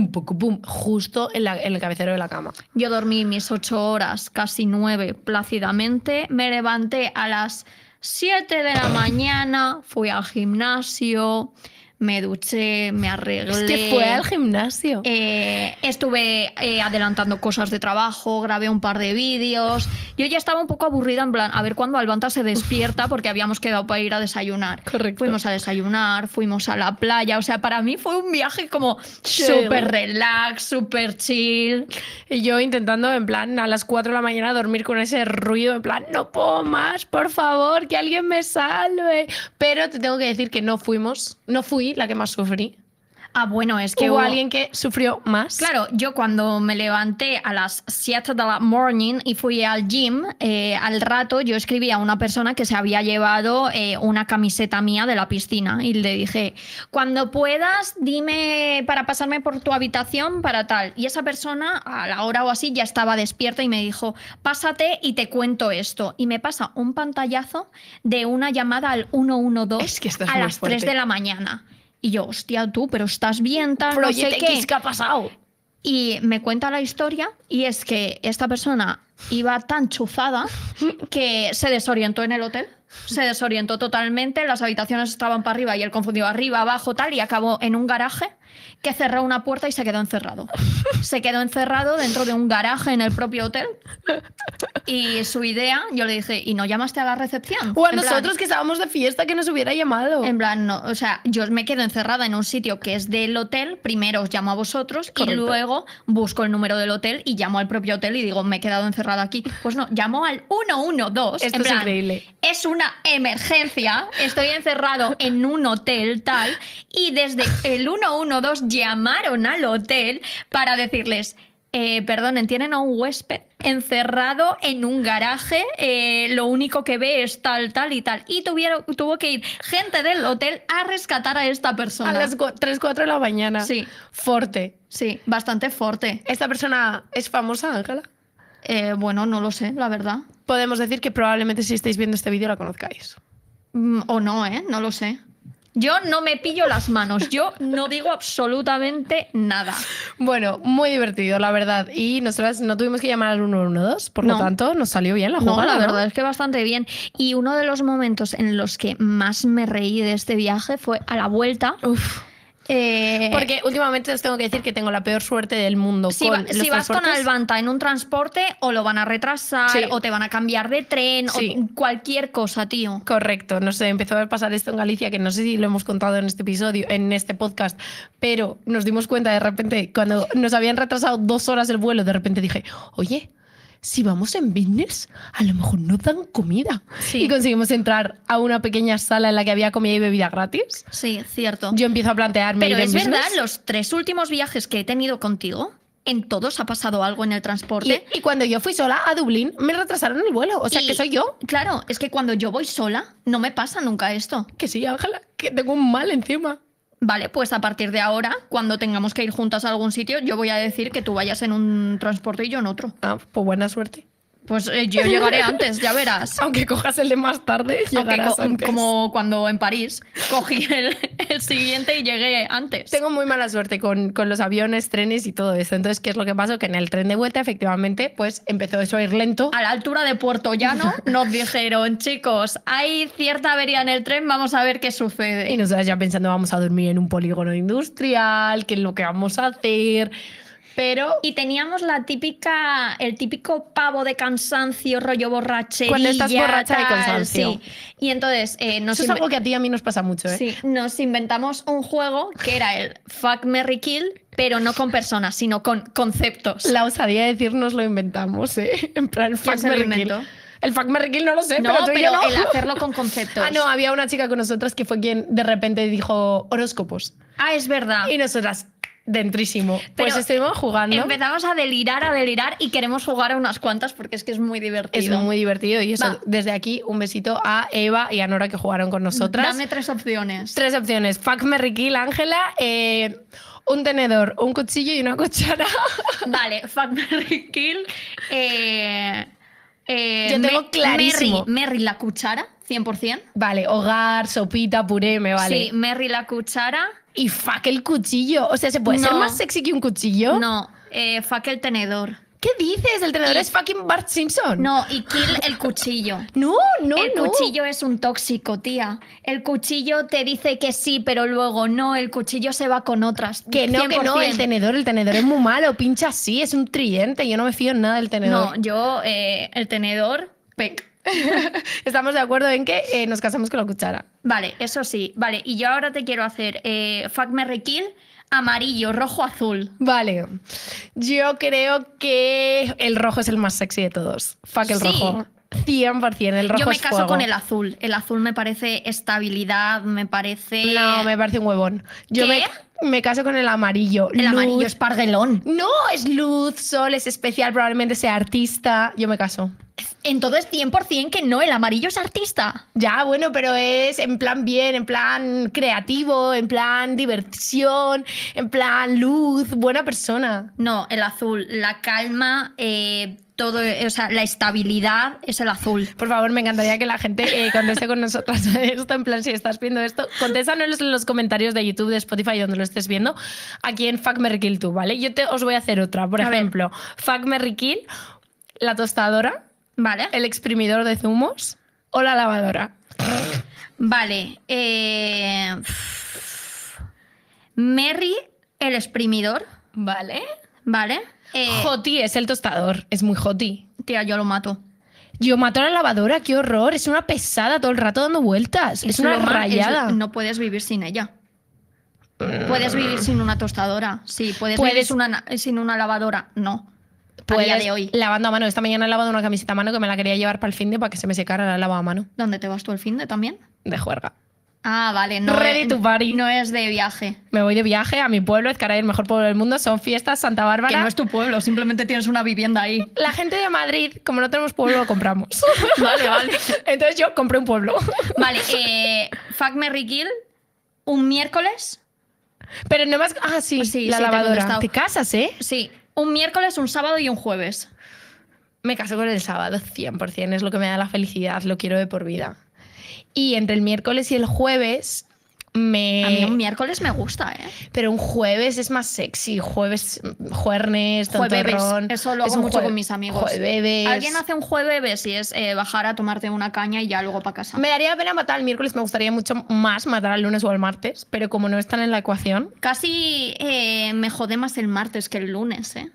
justo en el cabecero de la cama. Yo dormí mis 8 horas, casi 9, plácidamente. Me levanté a las 7 de la mañana, fui al gimnasio, me duché, me arreglé. Es que fue al gimnasio. Estuve adelantando cosas de trabajo, grabé un par de vídeos. Yo ya estaba un poco aburrida, en plan, a ver cuándo Albanta se despierta, porque habíamos quedado para ir a desayunar. Correcto. Fuimos a desayunar, fuimos a la playa. O sea, para mí fue un viaje como Chill. súper relax, súper chill. Y yo intentando, en plan, a las 4 de la mañana dormir con ese ruido, en plan, no puedo más, por favor, que alguien me salve. Pero te tengo que decir que no fui la que más sufrí. Ah, bueno, es que ¿Hubo alguien que sufrió más? Claro, yo cuando me levanté a las 7 de la morning y fui al gym, al rato yo escribí a una persona que se había llevado una camiseta mía de la piscina y le dije, cuando puedas, dime para pasarme por tu habitación para tal. Y esa persona a la hora o así ya estaba despierta y me dijo, pásate y te cuento esto. Y me pasa un pantallazo de una llamada al 112 Es que estás a muy las 3 fuerte. de la mañana. Y yo, hostia, tú, pero estás bien, tal, no sé Project qué. X, ¿qué ha pasado? Y me cuenta la historia y es que esta persona iba tan chuzada que se desorientó en el hotel. se desorientó totalmente, las habitaciones estaban para arriba y él confundió arriba, abajo, tal, y acabó en un garaje que cerró una puerta y se quedó encerrado. Se quedó encerrado dentro de un garaje en el propio hotel. Y su idea, yo le dije, ¿y no llamaste a la recepción? O a En plan, nosotros que estábamos de fiesta que nos hubiera llamado. en plan, no, o sea, yo me quedo encerrada en un sitio que es del hotel, primero os llamo a vosotros Correcto. y luego busco el número del hotel y llamo al propio hotel y digo, me he quedado encerrada aquí. Pues no, llamo al 112. Esto en es plan, increíble. Es una emergencia, estoy encerrado en un hotel tal, y desde el 112 llamaron al hotel para decirles... perdonen, tienen a un huésped encerrado en un garaje, lo único que ve es tal, tal y tal. Y tuvo que ir gente del hotel a rescatar a esta persona. A las 3, 4 de la mañana. Sí. Forte. Sí, bastante fuerte. ¿Esta persona es famosa, Ángela? Bueno, no lo sé, la verdad. Podemos decir que probablemente si estáis viendo este vídeo la conozcáis. O no, no lo sé. Yo no me pillo las manos, yo no digo absolutamente nada. Bueno, muy divertido, la verdad. Y nosotras no tuvimos que llamar al 112, por lo No. tanto, nos salió bien la No, jugada. la verdad es que bastante bien. Y uno de los momentos en los que más me reí de este viaje fue a la vuelta. Uf. Porque últimamente os tengo que decir que tengo la peor suerte del mundo. Si, con si los vas con transportes. Albanta en un transporte, o lo van a retrasar, Sí. o te van a cambiar de tren, Sí. o cualquier cosa, tío. Correcto, no sé, empezó a pasar esto en Galicia, que no sé si lo hemos contado en este episodio, en este podcast, pero nos dimos cuenta de repente, cuando nos habían retrasado 2 horas el vuelo, de repente dije, oye, si vamos en business, a lo mejor no dan comida. Sí. Y conseguimos entrar a una pequeña sala en la que había comida y bebida gratis. Sí, cierto. Yo empiezo a plantearme Pero ir en es verdad, business. los 3 últimos viajes que he tenido contigo, en todos ha pasado algo en el transporte. Y cuando yo fui sola a Dublín, me retrasaron el vuelo. O sea, Y, que soy yo. Claro, es que cuando yo voy sola, no me pasa nunca esto. Que sí, Ángela, que tengo un mal encima. Vale, pues a partir de ahora, cuando tengamos que ir juntas a algún sitio, yo voy a decir que tú vayas en un transporte y yo en otro. Ah, pues buena suerte. Pues yo llegaré antes, ya verás. Aunque cojas el de más tarde, Aunque llegarás antes. como cuando en París cogí el siguiente y llegué antes. Tengo muy mala suerte con los aviones, trenes y todo eso. Entonces, ¿qué es lo que pasó? Que en el tren de vuelta, efectivamente, pues empezó eso a ir lento. A la altura de Puerto Llano nos dijeron, chicos, hay cierta avería en el tren, vamos a ver qué sucede. Y nosotras ya pensando, vamos a dormir en un polígono industrial, qué es lo que vamos a hacer. Pero Y teníamos el típico pavo de cansancio, rollo borrachería. Cuando estás borracha de tal, cansancio. Sí. Y entonces eso es algo que a ti y a mí nos pasa mucho, ¿eh? sí, nos inventamos un juego que era el Fuck, Marry, Kill, pero no con personas, sino con conceptos. La osadía de decir nos lo inventamos, ¿eh? En plan, el ¿Quién fuck, se lo marry, kill. inventó? El fuck, marry, kill no lo sé, No, pero tú y yo pero no. el hacerlo con conceptos. Ah, no, había una chica con nosotras que fue quien de repente dijo horóscopos. Ah, es verdad. Y nosotras, dentrísimo. Pues Pero estuvimos jugando. Empezamos a delirar y queremos jugar a unas cuantas porque es que es muy divertido. Es muy divertido y eso, Va. desde aquí un besito a Eva y a Nora que jugaron con nosotras. Dame 3 opciones. 3 opciones: fuck, marry, kill, Ángela, un tenedor, un cuchillo y una cuchara. Vale, Fuck, Marry, Kill. Yo tengo clarísimo. Merry la cuchara, 100%. Vale, hogar, sopita, puré, me vale. Sí, Merry la cuchara. Y fuck el cuchillo. O sea, ¿se puede ser No. más sexy que un cuchillo? No, fuck el tenedor. ¿Qué dices? El tenedor es fucking Bart Simpson. No, y kill el cuchillo. No, no, El no. cuchillo es un tóxico, tía. El cuchillo te dice que sí, pero luego no. El cuchillo se va con otras. Que no, 100%. el tenedor es muy malo, pincha así, es un tridente, yo no me fío en nada del tenedor. No, yo, el tenedor, pec. Estamos de acuerdo en que nos casamos con la cuchara. Vale, eso sí. Vale, y yo ahora te quiero hacer fuck, marry, kill, amarillo, rojo, azul. Vale, yo creo que el rojo es el más sexy de todos. Fuck el Sí. rojo. 100%, el rojo Yo me es caso fuego. con el azul. El azul me parece estabilidad, me parece... No, me parece un huevón. Yo ¿Qué? me caso con el amarillo. El amarillo Luz. es parguelón. No, es luz, sol, es especial, probablemente sea artista. Yo me caso. Entonces 100% que no, el amarillo es artista. Ya, bueno, pero es en plan bien, en plan creativo, en plan diversión, en plan luz, buena persona. No, el azul, la calma, todo, o sea, la estabilidad es el azul. Por favor, me encantaría que la gente conteste con nosotras esto, en plan, si estás viendo esto, contéstanos en los comentarios de YouTube, de Spotify, donde lo estés viendo, aquí en Fuck, Marry, Kill tú, ¿vale? Os voy a hacer otra, por A ver. ejemplo, Fuck, Marry, Kill, la tostadora, ¿Vale? el exprimidor de zumos o la lavadora? Vale. Merry, el exprimidor. Vale. Vale. Joti es el tostador, es muy joti. Tía, yo lo mato. Yo mato a la lavadora, qué horror, es una pesada todo el rato dando vueltas, es una lo más- rayada. no puedes vivir sin ella. Puedes vivir sin una tostadora. Sí, puedes Puedes- vivir sin una lavadora. No. A Puedes día de hoy. lavando a mano. Esta mañana he lavado una camiseta a mano que me la quería llevar para el finde para que se me secara la lava a mano ¿Dónde te vas tú el finde también? de juerga. Ah, vale. No Ready es, to party. No es de viaje. Me voy de viaje a mi pueblo, Ezcaray, el mejor pueblo del mundo. Son fiestas, Santa Bárbara. Que no es tu pueblo, simplemente tienes una vivienda ahí. La gente de Madrid, como no tenemos pueblo, lo compramos. Vale, vale. Entonces yo compré un pueblo. Vale, Fuck, Marry, Kill, un miércoles. Pero no más... Ah, sí, Sí, la sí, te he lavadora. contestado. Te casas, ¿eh? Sí, un miércoles, un sábado y un jueves. Me caso con el sábado, 100%. Es lo que me da la felicidad. Lo quiero de por vida. Y entre el miércoles y el jueves... A mí un miércoles me gusta, ¿eh? Pero un jueves es más sexy. Jueves, juernes, Jueves, tontorrón. eso lo Es hago un mucho con mis amigos. Jueves. Alguien hace un jueves y es bajar a tomarte una caña y ya luego para casa. Me daría pena matar el miércoles. Me gustaría mucho más matar al lunes o al martes. Pero como no están en la ecuación... Casi me jode más el martes que el lunes, ¿eh?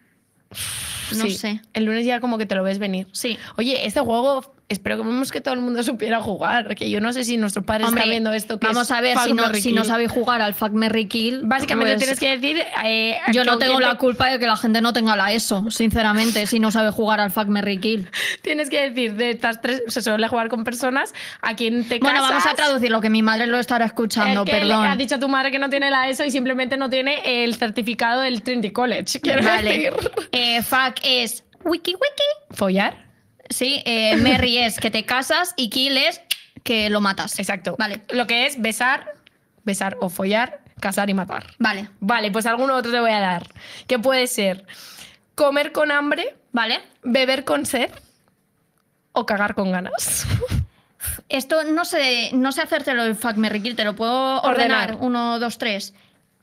No sí, sé. El lunes ya como que te lo ves venir. Sí. Oye, este juego... Espero que todo el mundo supiera jugar. Que yo no sé si nuestros padres Hombre, están viendo esto. Que vamos es a ver, Fuck, si no, Marry, si no Kill. sabéis jugar al Fuck, Marry, Kill... Básicamente pues, tienes que decir... yo no tengo con la quién culpa de que la gente no tenga la ESO, sinceramente, si no sabe jugar al Fuck, Marry, Kill. Tienes que decir de estas tres... Se suele jugar con personas a quien te Bueno, casas. vamos a traducir lo que mi madre lo estará escuchando, El que perdón. le ha dicho a tu madre que no tiene la ESO y simplemente no tiene el certificado del Trinity College. Quiero Vale. decir. Fuck es wiki wiki. Follar. Sí, Merry es que te casas y Kill es que lo matas. Exacto. Vale, Lo que es besar o follar, casar y matar. vale, Vale, pues alguno otro te voy a dar. Que puede ser comer con hambre, vale. beber con sed o cagar con ganas. Esto no sé hacértelo el Fuck, Marry, Kill, te lo puedo ordenar. Ordenar. 1, 2, 3.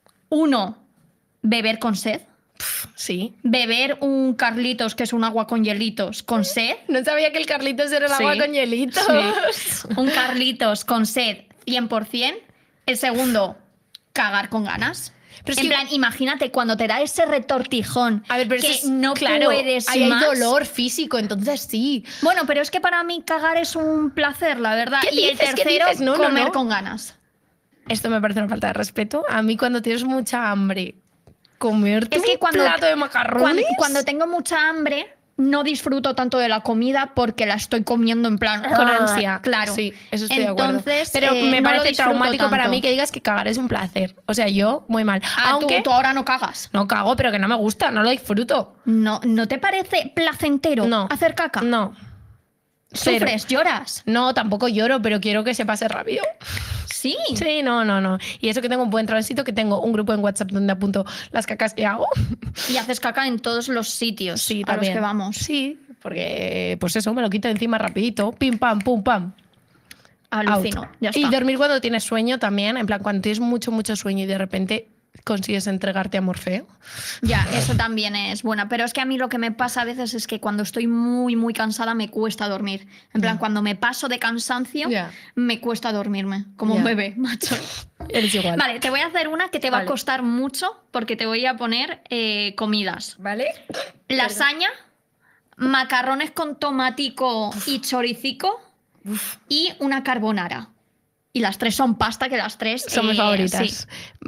1, beber con sed. Sí. Beber un Carlitos, que es un agua con hielitos, con sed. No sabía que el Carlitos era el agua Sí. con hielitos. Sí. Un Carlitos con sed 100%. El segundo, cagar con ganas. Pero es en que- plan, imagínate cuando te da ese retortijón A ver, pero que eso es, no claro, puedes ahí hay más. dolor físico, entonces sí. Bueno, pero es que para mí cagar es un placer, la verdad. ¿Qué Y el dices? ¿Qué tercero, dices? No, no, comer no. con ganas. Esto me parece una falta de respeto. A mí cuando tienes mucha hambre, comerte Es que un cuando, plato de macarrones... cuando tengo mucha hambre, no disfruto tanto de la comida porque la estoy comiendo en plan con ansia. Claro. Sí, eso estoy de acuerdo. Entonces, Pero me no lo parece disfruto traumático para tanto. mí que digas que cagar es un placer. O sea, yo muy mal. Ah, Aunque tú ahora no cagas. no cago, pero que no me gusta, no lo disfruto. No te parece placentero No. hacer caca? No. Cero. ¿Sufres? ¿Lloras? No, tampoco lloro, pero quiero que se pase rápido. Sí. Sí, no. Y eso que tengo un buen tránsito, que tengo un grupo en WhatsApp donde apunto las cacas que hago. Y haces caca en todos los sitios Sí, a también. los que vamos. Sí, porque pues eso, me lo quito encima rapidito. Pim, pam, pum, pam. Alucino. Out. Ya Y está. dormir cuando tienes sueño también, en plan, cuando tienes mucho sueño y de repente consigues entregarte a Morfeo. Ya, eso también es buena. Pero es que a mí lo que me pasa a veces es que cuando estoy muy cansada me cuesta dormir. En plan, cuando me paso de cansancio, Ya. me cuesta dormirme. Como un Ya. bebé, macho. Eres igual. Vale, te voy a hacer una que te va a Vale. costar mucho porque te voy a poner comidas. ¿Vale? Lasaña, macarrones con tomatico y choricico y una carbonara. Y las tres son pasta, que las tres Son mis favoritas. sí.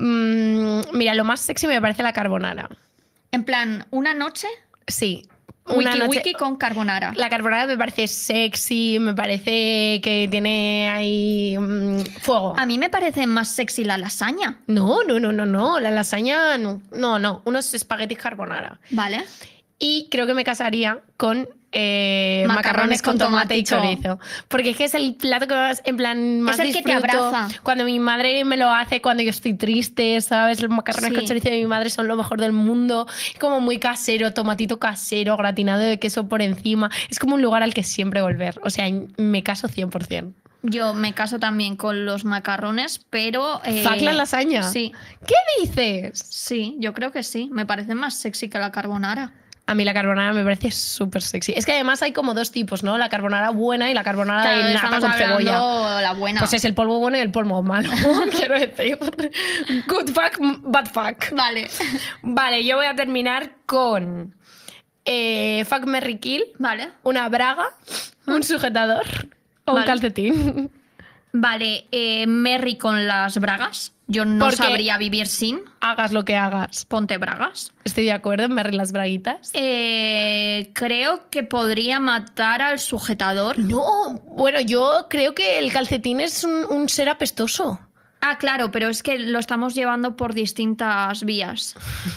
Mira, lo más sexy me parece la carbonara. En plan, una noche, Sí. Una noche. wiki con carbonara. La carbonara me parece sexy, me parece que tiene ahí fuego. A mí me parece más sexy la lasaña, No. La lasaña no. No. Unos espaguetis carbonara. ¿vale? Y creo que me casaría con macarrones con tomate y tomatico. chorizo. Porque es que es el plato que más, en plan, más el que te disfruto. abraza. Cuando mi madre me lo hace, cuando yo estoy triste, ¿sabes? Los macarrones Sí. con chorizo de mi madre son lo mejor del mundo. Es como muy casero, tomatito casero, gratinado de queso por encima. Es como un lugar al que siempre volver. O sea, me caso 100%. Yo me caso también con los macarrones, pero... ¿Fuck la lasaña? Sí, ¿Qué dices? sí, yo creo que sí. Me parece más sexy que la carbonara. A mí la carbonara me parece súper sexy. Es que además hay como dos tipos, ¿no? La carbonara buena y la carbonara Claro, de nata estamos con hablando cebolla. la buena. Pues es el polvo bueno y el polvo malo, quiero decir. Good fuck, bad fuck. Vale. Vale, yo voy a terminar con fuck, marry, kill, Vale. una braga, un sujetador o un Vale. calcetín. Vale, Merry con las bragas. Yo no Porque- sabría vivir sin. Hagas lo que hagas. Ponte bragas. Estoy de acuerdo en marry las braguitas. Creo que podría matar al sujetador. No, bueno, yo creo que el calcetín es un ser apestoso. Ah, claro, pero es que lo estamos llevando por distintas vías.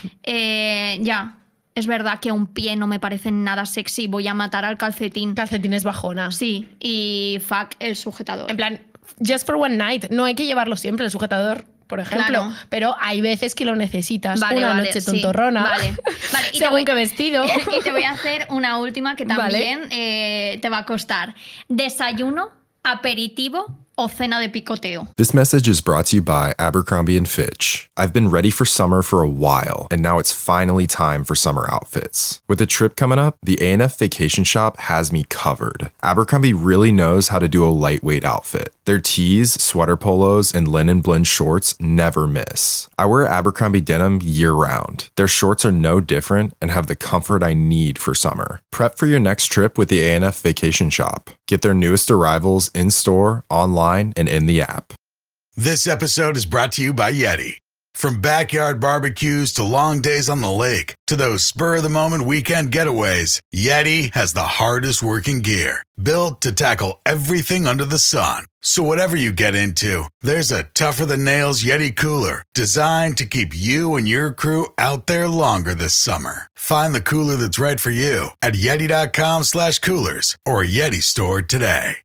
Ya, es verdad que un pie no me parece nada sexy. Voy a matar al calcetín. Calcetín es bajona. Sí, y fuck el sujetador. En plan, just for one night. No hay que llevarlo siempre, el sujetador, por ejemplo. Claro. Pero hay veces que lo necesitas. Vale, una vale, noche sí. tontorrona. Vale. Y te Según voy- qué vestido. Y te voy a hacer una última que también te va a costar. Desayuno, aperitivo o cena de picoteo. This message is brought to you by Abercrombie & Fitch. I've been ready for summer for a while, and now it's finally time for summer outfits. With the trip coming up, the A&F Vacation Shop has me covered. Abercrombie really knows how to do a lightweight outfit. Their tees, sweater polos, and linen blend shorts never miss. I wear Abercrombie denim year-round. Their shorts are no different and have the comfort I need for summer. Prep for your next trip with the A&F Vacation Shop. Get their newest arrivals in-store, online, and in the app. This episode is brought to you by Yeti. From backyard barbecues to long days on the lake to those spur-of-the-moment weekend getaways, Yeti has the hardest working gear, built to tackle everything under the sun. So whatever you get into, there's a tougher-than-nails Yeti cooler designed to keep you and your crew out there longer this summer. Find the cooler that's right for you at yeti.com/coolers or a Yeti store today.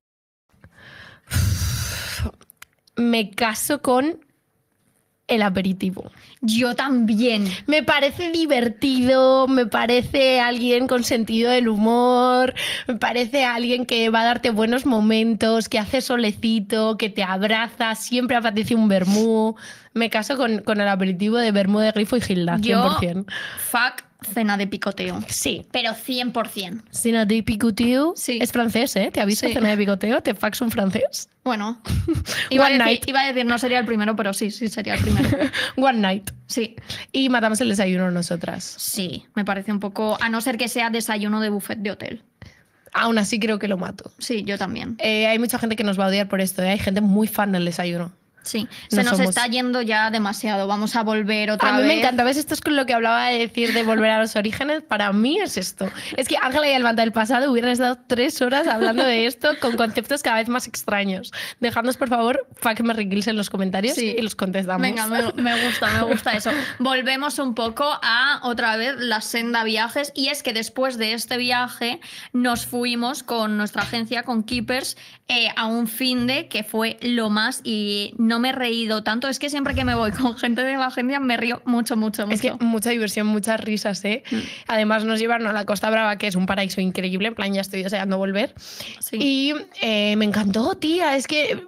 Me caso con el aperitivo. Yo también. Me parece divertido, me parece alguien con sentido del humor, me parece alguien que va a darte buenos momentos, que hace solecito, que te abraza, siempre apetece un vermú. Me caso con el aperitivo de vermú de Grifo y Gilda, 100%. Yo, fuck cena de picoteo. Sí. Pero 100%. Cena de picoteo. Sí. Es francés, ¿eh? Te aviso, Sí. cena de picoteo, te fax un francés. Bueno, iba a, One decir, night. iba a decir no sería el primero, pero sí sería el primero. One night. Sí, Y matamos el desayuno nosotras. sí, me parece un poco, a no ser que sea desayuno de buffet de hotel. Aún así creo que lo mato. Sí, yo también. Hay mucha gente que nos va a odiar por esto, ¿eh? Hay gente muy fan del desayuno. Sí, No se nos somos- está yendo ya demasiado. Vamos a volver otra A mí vez. me encanta, ¿ves? Esto es con lo que hablaba de decir de volver a los orígenes. Para mí es esto. Es que Ángela y Almanta del pasado hubieran estado 3 horas hablando de esto con conceptos cada vez más extraños. Dejadnos, por favor, fuck, marry, kills en los comentarios Sí. y los contestamos. Venga, me gusta eso. Volvemos un poco a otra vez la senda viajes y es que después de este viaje nos fuimos con nuestra agencia, con Keepers, a un finde que fue lo más y no me he reído tanto. Es que siempre que me voy con gente de la agencia me río mucho. Es que mucha diversión, muchas risas, ¿eh? Además nos llevaron a la Costa Brava, que es un paraíso increíble. En plan, ya estoy deseando volver. Sí. Y me encantó, tía. Es que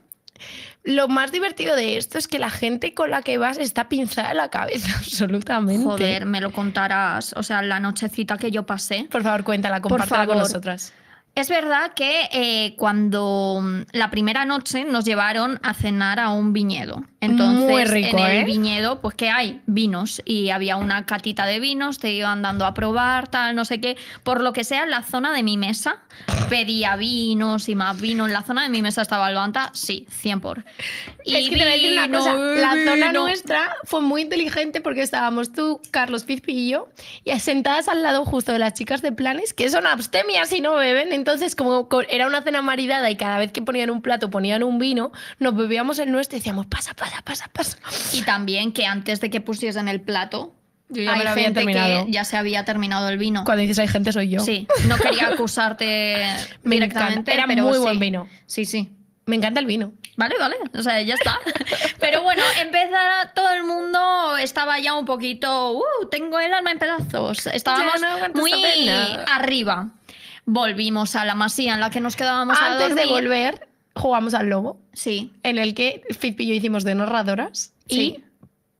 lo más divertido de esto es que la gente con la que vas está pinzada en la cabeza, absolutamente. Joder, me lo contarás. O sea, la nochecita que yo pasé. Por favor, cuéntala, compártela con favor. nosotras. Es verdad que cuando la primera noche nos llevaron a cenar a un viñedo. Entonces, Muy rico, en el ¿eh? viñedo, pues que hay vinos y había una catita de vinos, te iban dando a probar, tal, no sé qué. Por lo que sea, en la zona de mi mesa pedía vinos y más vino. En la zona de mi mesa estaba el Levanta, sí, 100%. Y Es que te voy a decir una vino, cosa, la zona vino. nuestra fue muy inteligente porque estábamos tú, Carlos Pizpi y yo, y sentadas al lado justo de las chicas de planes, que son abstemias y no beben, entonces como era una cena maridada y cada vez que ponían un plato ponían un vino, nos bebíamos el nuestro y decíamos, pasa. Y también que antes de que pusiesen el plato, Yo ya hay me lo había gente terminado. que ya se había terminado el vino. Cuando dices hay gente soy yo. Sí, no quería acusarte Me directamente. encanta. Era pero muy sí. buen vino. Sí. Me encanta el vino. Vale, o sea, ya está. Pero bueno, todo el mundo estaba ya un poquito, tengo el alma en pedazos. Estábamos Ya no aguanto muy esta pena. arriba. Volvimos a la masía en la que nos quedábamos a Antes de dormir. volver, jugamos al lobo, Sí, en el que Pizpi y yo hicimos de narradoras Sí. y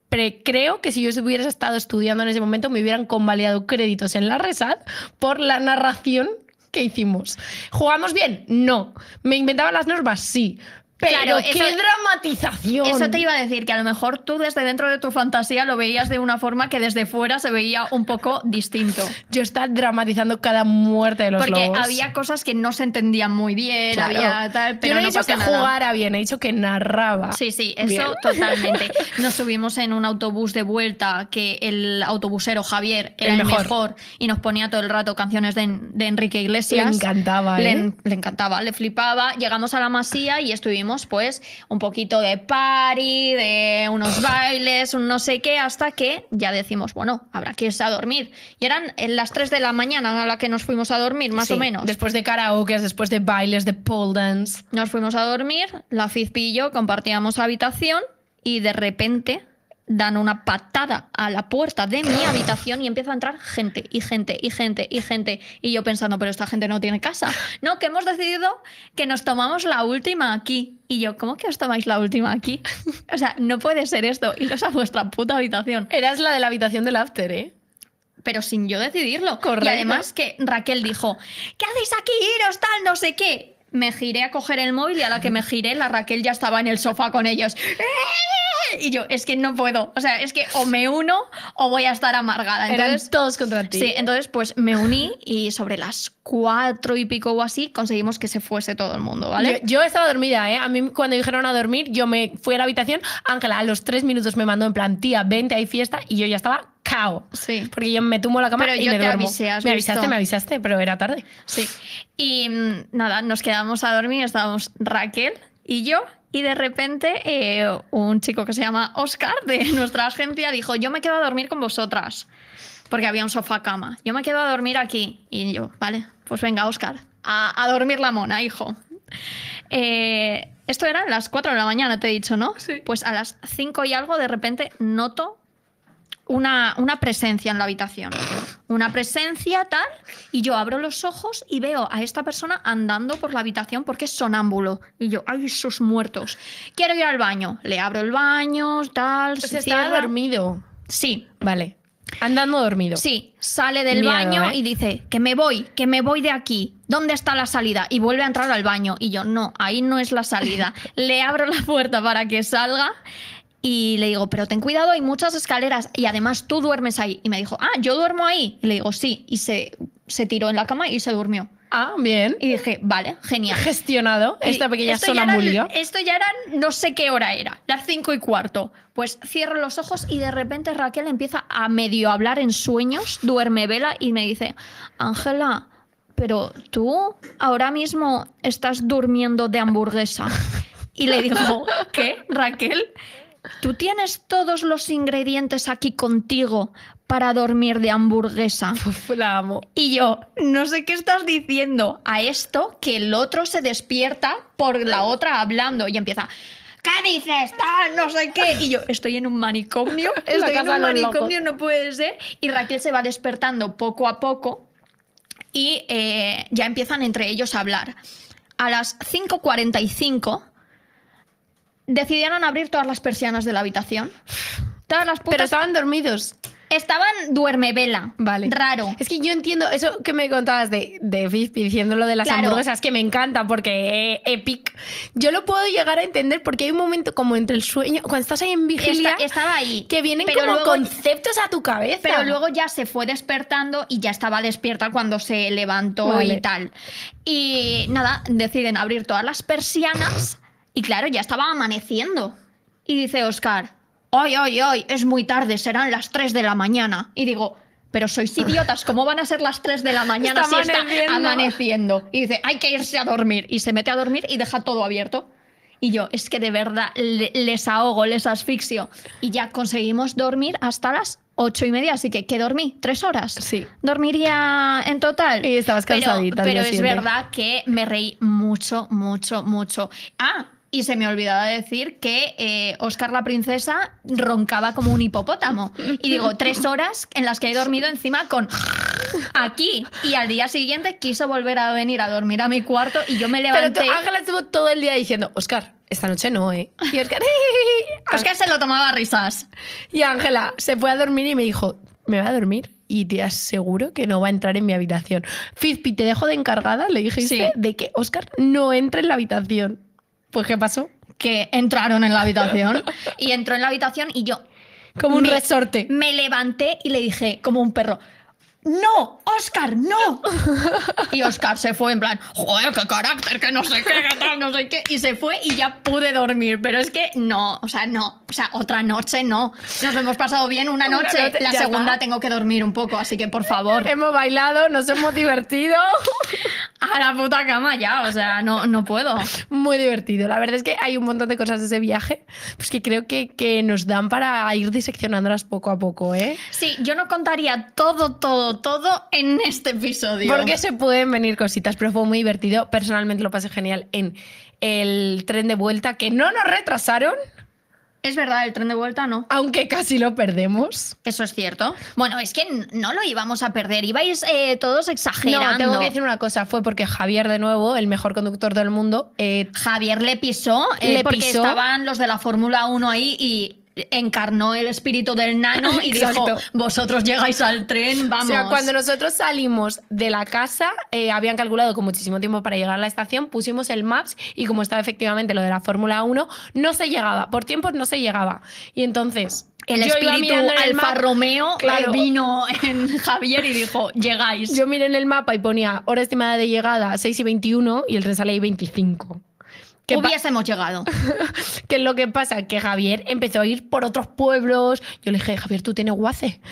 creo que si yo hubiera estado estudiando en ese momento me hubieran convalidado créditos en la RESAD por la narración que hicimos. ¿Jugamos bien? No. ¿Me inventaba las normas? Sí. Pero Claro, ¡qué dramatización! Eso te iba a decir, que a lo mejor tú desde dentro de tu fantasía lo veías de una forma que desde fuera se veía un poco distinto. Yo estaba dramatizando cada muerte de los Porque lobos. había cosas que no se entendían muy bien, Claro. había tal, pero Yo no he no dicho pasa que nada. jugara bien, he dicho que narraba. Sí, sí, eso Bien. totalmente. Nos subimos en un autobús de vuelta que el autobusero Javier era El el mejor. mejor y nos ponía todo el rato canciones de Enrique Iglesias. Le encantaba, ¿eh? Le encantaba, le flipaba. Llegamos a la Masía y estuvimos pues un poquito de party, de unos bailes, un no sé qué, hasta que ya decimos, bueno, habrá que irse a dormir. Y eran en las 3 de la mañana a la que nos fuimos a dormir, más Sí, o menos. Después de karaoke, después de bailes, de pole dance. Nos fuimos a dormir, la Fizpi y yo compartíamos habitación y de repente dan una patada a la puerta de mi habitación y empieza a entrar gente y gente y gente y gente. Y yo pensando, pero esta gente no tiene casa. No, que hemos decidido que nos tomamos la última aquí. Y yo, ¿cómo que os tomáis la última aquí? O sea, no puede ser esto. Iros a vuestra puta habitación. Eras la de la habitación del after, ¿eh? Pero sin yo decidirlo. Correcto. Y además que Raquel dijo, ¿qué hacéis aquí? Iros tal, no sé qué. Me giré a coger el móvil y a la que me giré, la Raquel ya estaba en el sofá con ellos. Y yo, es que no puedo. O sea, es que o me uno o voy a estar amargada. Eran Entonces, todos contra ti. sí, entonces pues me uní y sobre las 4 y pico o así conseguimos que se fuese todo el mundo, ¿vale? Yo estaba dormida, ¿eh? A mí cuando dijeron a dormir, yo me fui a la habitación. Ángela a los 3 minutos me mandó en plan, tía, vente, hay fiesta. Y yo ya estaba cao. Sí. Porque yo me tumbo a la cama Pero y yo me te duermo. avisé, ¿has me visto? avisaste, pero era tarde. Sí. Y nada, nos quedamos a dormir, estábamos Raquel y yo, y de repente un chico que se llama Oscar de nuestra agencia dijo, yo me quedo a dormir con vosotras, porque había un sofá cama. Yo me quedo a dormir aquí. Y yo, vale, pues venga, Oscar, a dormir la mona, hijo. Esto era a las 4 de la mañana, te he dicho, ¿no? Sí. Pues a las 5 y algo de repente noto una presencia en la habitación. Una presencia tal, y yo abro los ojos y veo a esta persona andando por la habitación porque es sonámbulo. Y yo, ¡ay, sus muertos! Quiero ir al baño. Le abro el baño, tal, Pues se estaba cierra. dormido. Sí, Vale. Andando dormido. sí, sale del Miedo, baño ¿eh? y dice, que me voy de aquí. ¿Dónde está la salida? Y vuelve a entrar al baño. Y yo, no, ahí no es la salida. Le abro la puerta para que salga. Y le digo, pero ten cuidado, hay muchas escaleras y además tú duermes ahí. Y me dijo, ¿yo duermo ahí? Y le digo, sí. Y se tiró en la cama y se durmió. Ah, bien. Y dije, vale, genial. Gestionado esta Y pequeña esto ya era- sonambulía. Esto ya era, no sé qué hora era, las 5:15. Pues cierro los ojos y de repente Raquel empieza a medio hablar en sueños, duerme vela y me dice, Ángela, pero tú ahora mismo estás durmiendo de hamburguesa. Y le digo, ¿qué, Raquel? ¿Tú tienes todos los ingredientes aquí contigo para dormir de hamburguesa? Uf, la amo. Y yo, no sé qué estás diciendo. A esto que el otro se despierta por la otra hablando y empieza, ¿qué dices? Tal, no sé qué. Y yo, estoy en un manicomio, estoy en casa de un los manicomio, no puede ser. Y Raquel se va despertando poco a poco y ya empiezan entre ellos a hablar. A las 5:45 decidieron abrir todas las persianas de la habitación. Todas las putas Pero estaban dormidos. estaban duermevela. Vale. Raro. Es que yo entiendo eso que me contabas de Fizpi diciendo lo de las Claro. hamburguesas, que me encanta porque epic. Yo lo puedo llegar a entender porque hay un momento como entre el sueño, cuando estás ahí en vigilia, Estaba ahí. que vienen pero como luego- conceptos a tu cabeza. Pero luego ya se fue despertando y ya estaba despierta cuando se levantó Vale. y tal. Y nada, deciden abrir todas las persianas y claro, ya estaba amaneciendo. Y dice Óscar, ¡ay, ay, ay! Es muy tarde, serán las 3 de la mañana. Y digo, pero sois idiotas, ¿cómo van a ser las 3 de la mañana Está si está amaneciendo. amaneciendo? Y dice, hay que irse a dormir. Y se mete a dormir y deja todo abierto. Y yo, es que de verdad les ahogo, les asfixio. Y ya conseguimos dormir hasta las 8:30, así que ¿qué dormí? 3 horas. Sí. Dormiría en total. Y estabas cansadita al Pero día es siguiente. verdad que me reí mucho, mucho, mucho. Y se me olvidaba decir que Óscar la princesa roncaba como un hipopótamo. Y digo, 3 horas en las que he dormido encima con aquí. Y al día siguiente quiso volver a venir a dormir a mi cuarto y yo me Pero levanté. Ángela estuvo todo el día diciendo, Óscar, esta noche no, ¿eh? Y Óscar, Es que se lo tomaba a risas. y Ángela se fue a dormir y me dijo, me va a dormir y te aseguro que no va a entrar en mi habitación. Fizpi, te dejo de encargada, le dijiste, Sí. de que Óscar no entre en la habitación. Pues, ¿qué pasó? Que entraron en la habitación. Y entró en la habitación y yo Como un Me- resorte. me levanté y le dije, como un perro, ¡no, Óscar, no! Y Óscar se fue en plan, joder, qué carácter, que no sé qué, que tal, no sé qué. Y se fue y ya pude dormir. Pero es que no, otra noche no. Nos hemos pasado bien una Una noche. noche, La ya segunda está. tengo que dormir un poco, así que por favor, Hemos bailado, nos hemos divertido. a la puta cama ya, o sea, no puedo. Muy divertido. La verdad es que hay un montón de cosas de ese viaje pues que creo que nos dan para ir diseccionándolas poco a poco, ¿eh? Sí, yo no contaría todo en este episodio. Porque se pueden venir cositas, pero fue muy divertido. Personalmente lo pasé genial en el tren de vuelta, que no nos retrasaron, Es verdad, el tren de vuelta no. aunque casi lo perdemos. Eso es cierto. Bueno, es que no lo íbamos a perder, ibais todos exagerando. No, tengo que decir una cosa, fue porque Javier, de nuevo, el mejor conductor del mundo, Javier le pisó, Le porque pisó. estaban los de la Fórmula 1 ahí y encarnó el espíritu del nano y Exacto. dijo, vosotros llegáis al tren, vamos. O sea, cuando nosotros salimos de la casa, habían calculado con muchísimo tiempo para llegar a la estación, pusimos el Maps y como estaba efectivamente lo de la Fórmula 1, no se llegaba, por tiempos no se llegaba. Y entonces... el yo iba espíritu mirando en el Alfa mapa- Romeo Claro. vino en Javier y dijo, llegáis. Yo miré en el mapa y ponía hora estimada de llegada 6:21 y el tren sale ahí 25. ¿Qué Hubiésemos llegado. ¿Qué es lo que pasa? Que Javier empezó a ir por otros pueblos. Yo le dije, Javier, tú tienes guace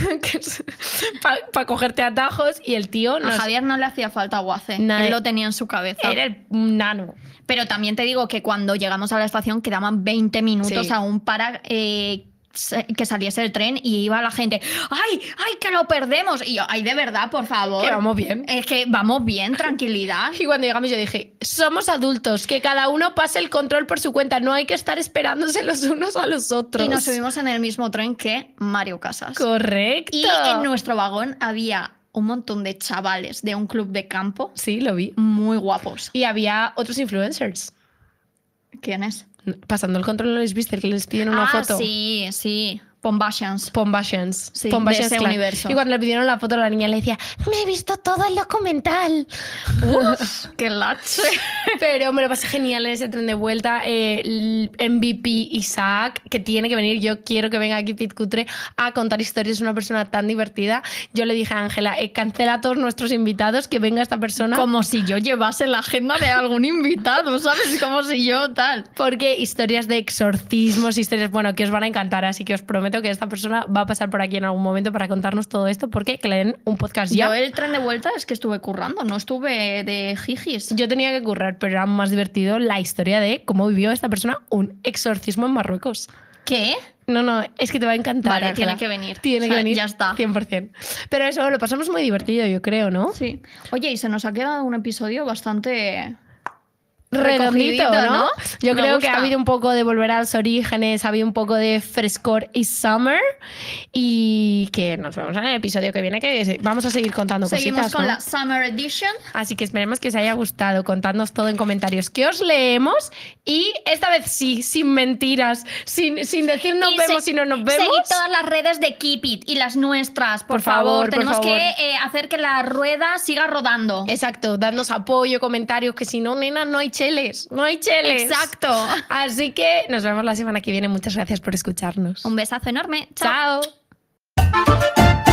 para cogerte atajos y el tío A nos... Javier no le hacía falta guace, Nada. él lo tenía en su cabeza. Era el nano. Pero también te digo que cuando llegamos a la estación quedaban 20 minutos Sí. aún para que saliese el tren y iba la gente, ¡ay, que lo perdemos! Y yo, ¡ay, de verdad, por favor! Que vamos bien. Es que vamos bien, tranquilidad. Y cuando llegamos yo dije, somos adultos, que cada uno pase el control por su cuenta, no hay que estar esperándose los unos a los otros. Y nos subimos en el mismo tren que Mario Casas. Correcto. Y en nuestro vagón había un montón de chavales de un club de campo Sí, lo vi. muy guapos. Y había otros influencers. ¿Quién es? Pasando el control, ¿no les viste? Que les piden una foto. Sí. Pombasians. Pombasians. Sí, Pombasians de ese Clan. universo. Y cuando le pidieron la foto, la niña le decía, me he visto todo el documental. ¡Qué lache! Pero me lo pasé genial en ese tren de vuelta. El MVP Isaac, que tiene que venir. Yo quiero que venga aquí Pit Cutre a contar historias. Es una persona tan divertida. Yo le dije a Ángela, cancela a todos nuestros invitados, que venga esta persona. Como si yo llevase la agenda de algún invitado, ¿sabes? Como si yo tal. Porque historias de exorcismos, historias, bueno, que os van a encantar. Así que os prometo que esta persona va a pasar por aquí en algún momento para contarnos todo esto, porque que le den un podcast ya. Yo el tren de vuelta es que estuve currando, no estuve de jijis. Yo tenía que currar, pero era más divertido la historia de cómo vivió esta persona un exorcismo en Marruecos. ¿Qué? No, es que te va a encantar. Vale, Ángela. tiene que venir. Tiene O que sea, venir. ya está. 100%. Pero eso, lo pasamos muy divertido, yo creo, ¿no? Sí. Oye, y se nos ha quedado un episodio bastante Redondito, recogidito, ¿no? Yo Me creo que gusta. ha habido un poco de volver a los orígenes, ha habido un poco de frescor y summer, y que nos vemos en el episodio que viene, que vamos a seguir contando Seguimos cositas, con ¿no? la Summer Edition. Así que esperemos que os haya gustado. Contadnos todo en comentarios, que os leemos, y esta vez sí, sin mentiras, sin decir nos Y vemos y no nos vemos. Seguid todas las redes de Keep It y las nuestras, por favor. Tenemos favor. que hacer que la rueda siga rodando. Exacto, dadnos apoyo, comentarios, que si no, nena, no hay cheles, no hay cheles. Exacto. Así que nos vemos la semana que viene. Muchas gracias por escucharnos. Un besazo enorme. Chao. Chao.